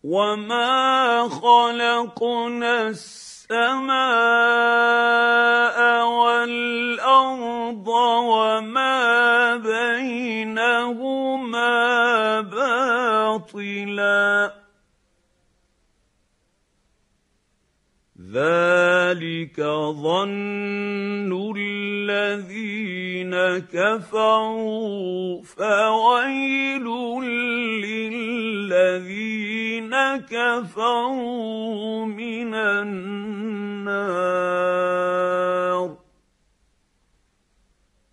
وما خلقنا السماء والأرض وما بينهما باطلا ذلك ظن الذين كفروا فويل للذين كفروا من النار.